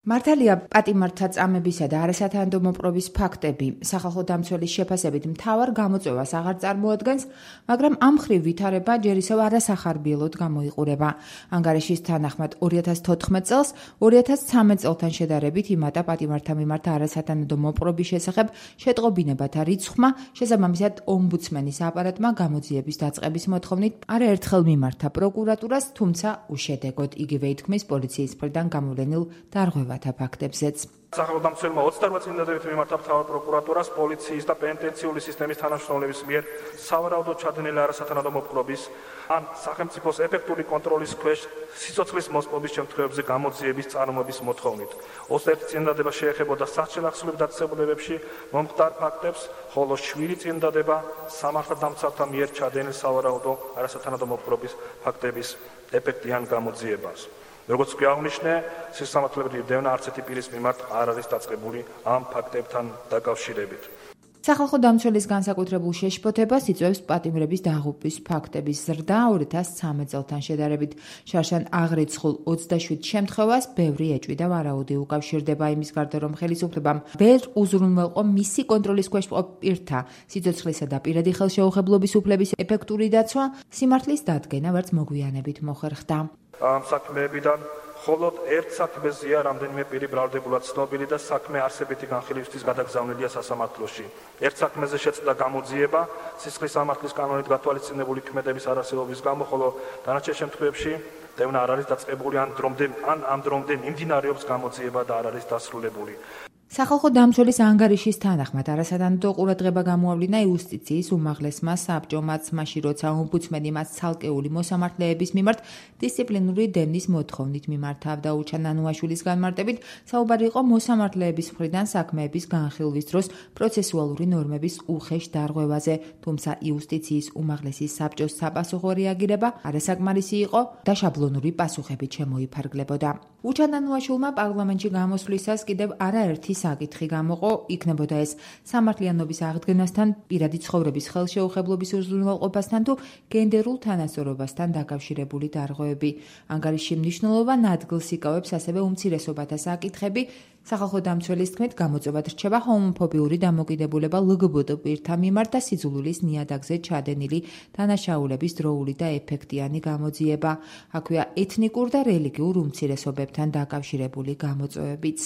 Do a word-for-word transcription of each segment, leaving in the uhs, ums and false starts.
მართალია პატიმართა წამებისა და არასათანადო მოპყრობის ფაქტები სახალხო დამცველის შეფასებით მთავარ გამოწვევას აღარ წარმოადგენს, მაგრამ ამ მხრივ ვითარება ჯერ ისევ არასახარბიელოდ გამოიყურება. ანგარიშის თანახმად ორი ათას თოთხმეტ წელს ორი ათას ცხრამეტ წელთან შედარებით იმატა პატიმართა მიმართ არასათანადო მოპყრობის შესახებ შეტყობინებათა რიცხვმა, შესაბამისად ომბუდსმენის აპარატმა გამოძიების დაწყების მოთხოვნით არაერთხელ მიმართა პროკურატურას, თუმცა უშედეგოდ. იგივე ითქმის პოლიციის მხრიდან გამოვლენილ დარღვევათა ფაქტებზეც. სახალხო დამცველმა ოცდაოთხ წინადადებით მიმართა მთავარ პროკურატურას პოლიციის და პენიტენციური სისტემის თანამშრომლების მიერ სავარაუდოდ ჩადენილი არასათანადო მოპყრობის ან სახელმწიფოს ეფექტური კონტროლის ქვეშ სიცოცხლის მოსპობის შემთხვევებზე გამოძიების წარმოების მოთხოვნით. ოცდაერთი წინადადება შეეხებოდა სასჯელახსნილ დაწესებულებებში მომხდარ ფაქტებს, ხოლო შვიდი წინადადება სამართალდამცავთა მიერ ჩადენილ სავარაუდო არასათანადო მოპყრობის ფაქტების ეფექტიან გამოძიებას. როგორც კი აღნიშნე, სისამართლეებრივი დევნა არც ერთი პირის მიმართ არ არის დაწყებული ამ ფაქტებთან დაკავშირებით. სახალხო დამცველის განსაკუთრებულ შეშფოთებას იწვევს პატიმრების დაღუპვის ფაქტების ზრდა ორი ათას ცხრამეტ წელთან შედარებით. შარშან აღრიცხულ ოცდაშვიდ შემთხვევას ბევრი ეჭვი და ვარაუდი უკავშირდება იმის გარდა, რომ ხელისუფლებამ ვერ უზრუნველყო მისი კონტროლის ქვეშ მყოფ პირთა სიცოცხლისა და პირადი ხელშეუხებლობის უფლების ეფექტური დაცვა, სიმართლის დადგენა ვერც მოგვიანებით მოხერხდა. ამ საქმეებიდან მხოლოდ ერთ საქმეზეა რამდენიმე პირი ბრალდებულად ცნობილი და საქმე არსებითი განხილვისთვის გადაგზავნილია სასამართლოში. ერთ საქმეზე შეწყდა გამოძიება სისხლის სამართლის კანონით გათვალისწინებული ქმედების არარსებობის გამო, ხოლო დანარჩენ შემთხვევებში დევნა არ არის დაწყებული ან დრომდე ან ამ დრომდე მიმდინარეობს გამოძიება და არ არის დასრულებული. სახალხო დამცველის ანგარიშის თანახმად არასათანადო ყურადღება გამოავლინა იუსტიციის უმაღლესმა საბჭომაც, მაშინ როცა ომბუდსმენი მას ცალკეული მოსამართლეების მიმართ დისციპლინური დევნის მოთხოვნით მიმართავდა. უჩა ნანუაშვილის განმარტებით, საუბარი იყო მოსამართლეების მხრიდან საქმეების განხილვის დროს პროცესუალური ნორმების უხეშ დარღვევაზე, თუმცა იუსტიციის უმაღლესი საბჭოს საპასუხო რეაგირება არასაკმარისი იყო და შაბლონური პასუხებით შემოიფარგლებოდა. უჩა ნანუაშვილმა პარლამენტში გამოსვლისას კიდევ არაერთი საკითხი გამოყო, იქნებოდა ეს სამართლიანობის აღდგენასთან, პირადი ცხოვრების ხელშეუხებლობის უზრუნველყოფასთან თუ გენდერულ თანასწორობასთან დაკავშირებული დარღვევები. ანგარიში მნიშვნელოვან ადგილს იკავებს ასევე უმცირესობათა საკითხები. სახალხო დამცველის თქმით, გამოწვევად რჩება ჰომოფობიური დამოკიდებულება ლგბტ პირთა მიმართ და სიძულვილის ნიადაგზე ჩადენილი დანაშაულების დროული და ეფექტიანი გამოძიება. აქვეა ეთნიკურ და რელიგიურ უმცირესობებთან დაკავშირებული გამოწვევებიც.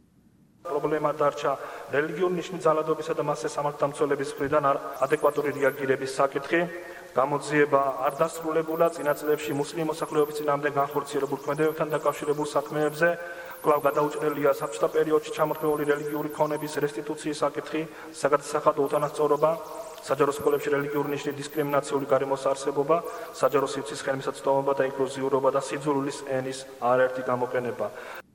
პრობლემა დარჩა რელიგიურ ნიშნის ძალადობისა და მასზე სამართალდამცველების მხრიდან ადეკვატური რეაგირების საკითხი. გამოძიება არ დასრულებულა წინა წლებში მუსლიმ მოსახლეობის წინააღმდეგ განხორციელებულ ქმედებებთან დაკავშირებულ საქმეებზე. კვლავ გადაუჭრელია საბჭოთა პერიოდში ჩამოყრიული რელიგიური ქონების რესტიტუციის საკითხი, საგადასახადო უთანასწორობა, საჯარო სკოლებში რელიგიური ნიშნის დისკრიმინაციული გარემოს არსებობა, საჯარო სივრცის ხელმისაწვდომობა და ინკლუზიურობა და სიძულვილის ენის არაერთი გამოყენება.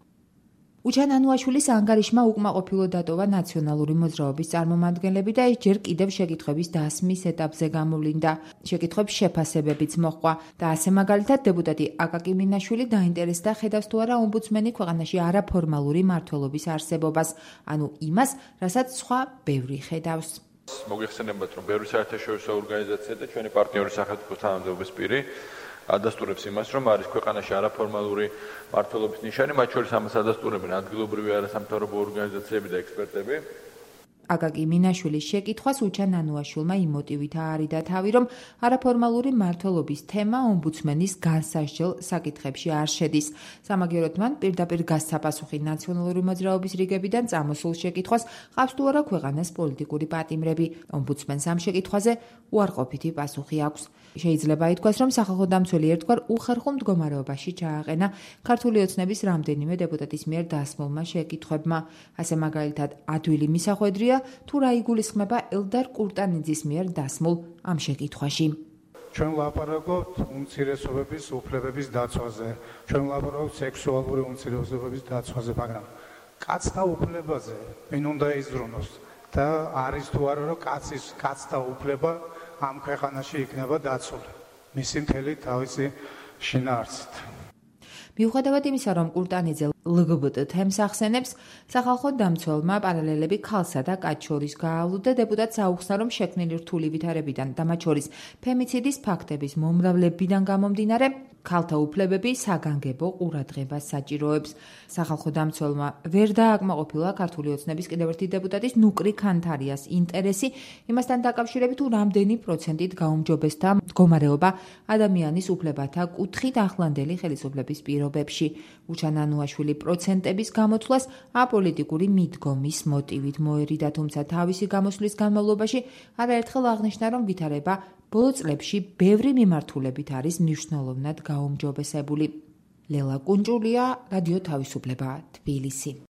უჩა ნანუაშვილის ანგარიშმა უკმაყოფილო დატოვა ნაციონალური მოძრაობის წარმომადგენლები და ეს ჯერ კიდევ შეკითხვების დასმის ეტაპზე გამოვლინდა. შეკითხვებს შეფასებებიც მოჰყვა და ასე მაგალითად დეპუტატი აკაკი მინაშვილი დაინტერესდა ხედავს თუ არა ომბუდსმენი ქვეყანაში არაფორმალური მმართველობის არსებობას, ანუ იმას, რასაც სხვა ბევრი ხედავს. მოგეხსენებათ, რომ ბევრი საერთაშორისო ორგანიზაცია და ჩვენი პარტნიორი სახელმწიფო თანამდებობის პირი ადასტურებს იმას, რომ არის ქვეყანაში არაფორმალური მმართველობის ნიშანი, მათ შორის ამას ადასტურებენ ადგილობრივი არასამთავრობო ორგანიზაციები და ექსპერტები. აკაკი მინაშვილის შეკითხვას უჩა ნანუაშვილმა იმ მოტივით აარიდა თავი, რომ არაფორმალური მმართველობის თემა ომბუდსმენის განსაზღვრულ საკითხებში არ შედის. სამაგიეროდ მან პირდაპირ გასცა პასუხი ნაციონალური მოძრაობის რიგებიდან წამოსულ შეკითხვას, ყავს თუ არა ქვეყანას პოლიტიკური პატიმრები. ომბუდსმენს ამ შეკითხვაზე უარყოფითი პასუხი აქვს. შეიძლება ითქვას, რომ სახალხო დამცველი ერთგვარ უხერხულ მდგომარეობაში ჩააყენა ქართული ოცნების რამდენიმე დეპუტატის მიერ დასმულმა შეკითხვებმა. ასე მაგალითად, ადვილი მისახვედრია თუ რა იგულისხმება ელდარ კურტანიძის მიერ დასმულ ამ შეკითხვაში. ჩვენ ვლაპარაკობთ უმცირესობების უფლებების დაცვაზე, ჩვენ ვლაპარაკობთ სექსუალური უმცირესობების დაცვაზე, მაგრამ კაცთა უფლებაზე ვინ უნდა იზრუნოს და არის თუ არა რომ კაცის კაცთა უფლება ამ ქვეყანაში იქნება დაცული მისი მთელი თავისი შინაარსით. მიუხედავად იმისა, რომ კურტანიძე ლგბტ თემს ახსენებს, სახალხო დამცველმა პარალელები ქალსა და კაცს შორის გაავლუდა. დეპუტატს აუხსნა, რომ შექმნილი რთული ვითარებიდან და მათ შორის ფემიციდის ფაქტების მომრავლებიდან გამომდინარე, ქალთა უფლებები საგანგებო ყურადღებას საჭიროებს. სახალხო დამცველმა ვერ დააკმაყოფილა ქართული ოცნების კიდევ ერთი დეპუტატის ნუკრი ქანთარიას ინტერესი იმასთან დაკავშირებით, თუ რამდენი პროცენტით გაუმჯობესდა მდგომარეობა ადამიანის უფლებათა კუთხით ახლანდელი ხელისუფლების პირობებში. უჩა ნანუაშვილი პროცენტების გამოთვლას აპოლიტიკური მიდგომის მოტივით მოერიდა, თუმცა თავისი გამოსვლის განმავლობაში არაერთხელ აღნიშნა, რომ ვითარება ბოლო წლებში ბევრი მიმართულებით არის მნიშვნელოვნად გაუმჯობესებული. ლელა კუნჭულია, რადიო თავისუფლება, თბილისი.